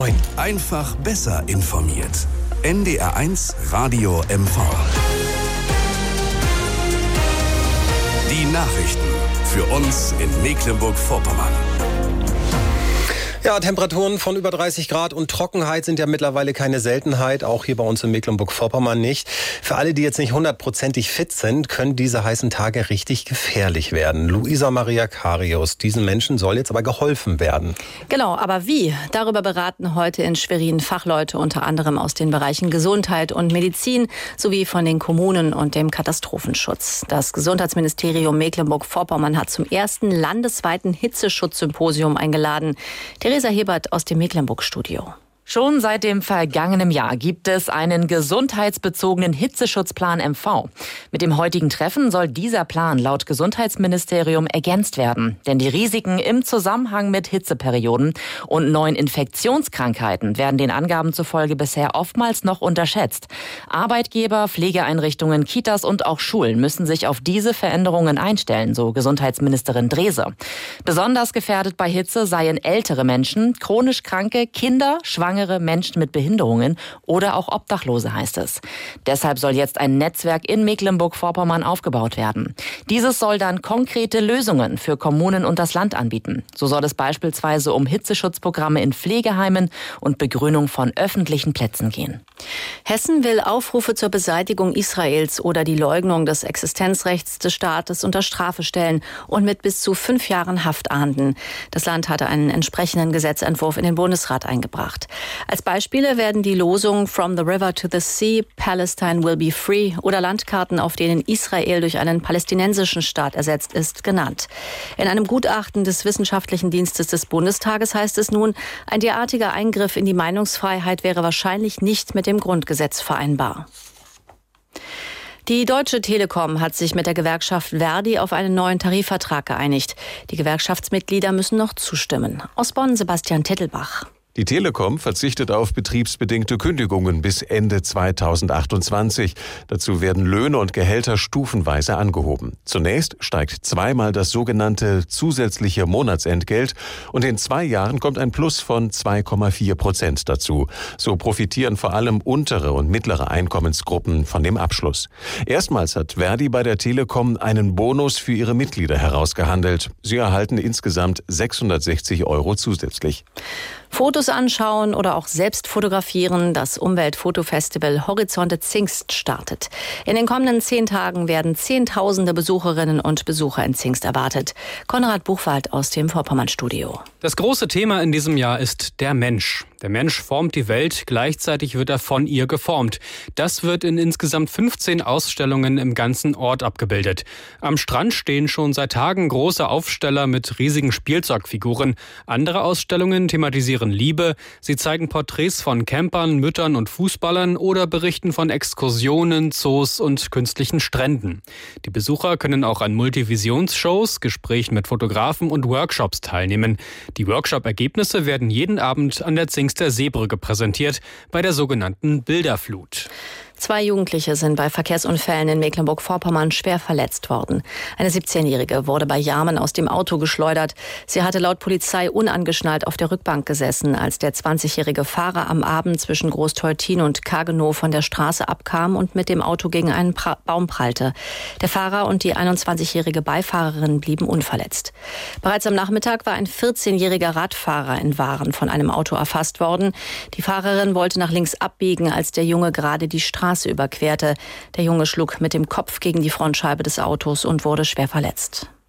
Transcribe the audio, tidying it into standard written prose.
Einfach besser informiert. NDR1 Radio MV. Die Nachrichten für uns in Mecklenburg-Vorpommern. Ja, Temperaturen von über 30 Grad und Trockenheit sind ja mittlerweile keine Seltenheit, auch hier bei uns in Mecklenburg-Vorpommern nicht. Für alle, die jetzt nicht 100%ig fit sind, können diese heißen Tage richtig gefährlich werden. Luisa Maria Karius, diesen Menschen soll jetzt aber geholfen werden. Genau, aber wie? Darüber beraten heute in Schwerin Fachleute, unter anderem aus den Bereichen Gesundheit und Medizin, sowie von den Kommunen und dem Katastrophenschutz. Das Gesundheitsministerium Mecklenburg-Vorpommern hat zum ersten landesweiten Hitzeschutzsymposium eingeladen. Theresa Hebert aus dem Mecklenburg-Studio. Schon seit dem vergangenen Jahr gibt es einen gesundheitsbezogenen Hitzeschutzplan MV. Mit dem heutigen Treffen soll dieser Plan laut Gesundheitsministerium ergänzt werden. Denn die Risiken im Zusammenhang mit Hitzeperioden und neuen Infektionskrankheiten werden den Angaben zufolge bisher oftmals noch unterschätzt. Arbeitgeber, Pflegeeinrichtungen, Kitas und auch Schulen müssen sich auf diese Veränderungen einstellen, so Gesundheitsministerin Drese. Besonders gefährdet bei Hitze seien ältere Menschen, chronisch Kranke, Kinder, Schwangere, Menschen mit Behinderungen oder auch Obdachlose, heißt es. Deshalb soll jetzt ein Netzwerk in Mecklenburg-Vorpommern aufgebaut werden. Dieses soll dann konkrete Lösungen für Kommunen und das Land anbieten. So soll es beispielsweise um Hitzeschutzprogramme in Pflegeheimen und Begrünung von öffentlichen Plätzen gehen. Hessen will Aufrufe zur Beseitigung Israels oder die Leugnung des Existenzrechts des Staates unter Strafe stellen und mit bis zu 5 Jahren Haft ahnden. Das Land hatte einen entsprechenden Gesetzentwurf in den Bundesrat eingebracht. Als Beispiele werden die Losungen From the River to the Sea, Palestine will be free oder Landkarten, auf denen Israel durch einen palästinensischen Staat ersetzt ist, genannt. In einem Gutachten des Wissenschaftlichen Dienstes des Bundestages heißt es nun, ein derartiger Eingriff in die Meinungsfreiheit wäre wahrscheinlich nicht mit dem Grundgesetz vereinbar. Die Deutsche Telekom hat sich mit der Gewerkschaft Verdi auf einen neuen Tarifvertrag geeinigt. Die Gewerkschaftsmitglieder müssen noch zustimmen. Aus Bonn Sebastian Tettelbach. Die Telekom verzichtet auf betriebsbedingte Kündigungen bis Ende 2028. Dazu werden Löhne und Gehälter stufenweise angehoben. Zunächst steigt zweimal das sogenannte zusätzliche Monatsentgelt und in 2 Jahren kommt ein Plus von 2,4% dazu. So profitieren vor allem untere und mittlere Einkommensgruppen von dem Abschluss. Erstmals hat Verdi bei der Telekom einen Bonus für ihre Mitglieder herausgehandelt. Sie erhalten insgesamt 660 € zusätzlich. Fotos anschauen oder auch selbst fotografieren. Das Umweltfotofestival Horizonte Zingst startet. In den kommenden 10 Tagen werden Zehntausende Besucherinnen und Besucher in Zingst erwartet. Konrad Buchwald aus dem Vorpommern-Studio. Das große Thema in diesem Jahr ist der Mensch. Der Mensch formt die Welt, gleichzeitig wird er von ihr geformt. Das wird in insgesamt 15 Ausstellungen im ganzen Ort abgebildet. Am Strand stehen schon seit Tagen große Aufsteller mit riesigen Spielzeugfiguren. Andere Ausstellungen thematisieren Liebe. Sie zeigen Porträts von Campern, Müttern und Fußballern oder berichten von Exkursionen, Zoos und künstlichen Stränden. Die Besucher können auch an Multivisionsshows, Gesprächen mit Fotografen und Workshops teilnehmen. Die Workshop-Ergebnisse werden jeden Abend an der Zingster Seebrücke präsentiert, bei der sogenannten Bilderflut. 2 Jugendliche sind bei Verkehrsunfällen in Mecklenburg-Vorpommern schwer verletzt worden. Eine 17-Jährige wurde bei Jarmen aus dem Auto geschleudert. Sie hatte laut Polizei unangeschnallt auf der Rückbank gesessen, als der 20-jährige Fahrer am Abend zwischen Großteutin und Kagenow von der Straße abkam und mit dem Auto gegen einen Baum prallte. Der Fahrer und die 21-jährige Beifahrerin blieben unverletzt. Bereits am Nachmittag war ein 14-jähriger Radfahrer in Waren von einem Auto erfasst worden. Die Fahrerin wollte nach links abbiegen, als der Junge gerade die Straße überquerte. Der Junge schlug mit dem Kopf gegen die Frontscheibe des Autos und wurde schwer verletzt.